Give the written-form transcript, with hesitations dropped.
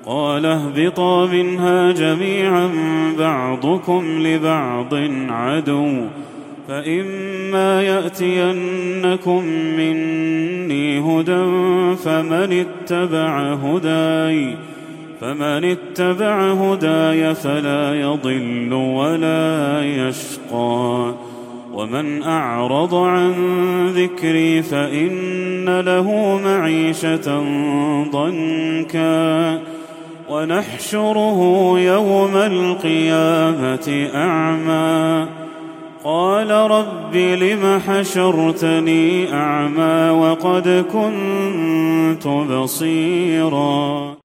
قال اهبطا منها جميعا بعضكم لبعض عدو فإما يأتينكم مني هدى فمن اتبع هداي فلا يضل ولا يشقى ومن أعرض عن ذكري فإن له معيشة ضنكا ونحشره يوم القيامة أعمى قال رب لم حشرتني أعمى وقد كنت بصيرا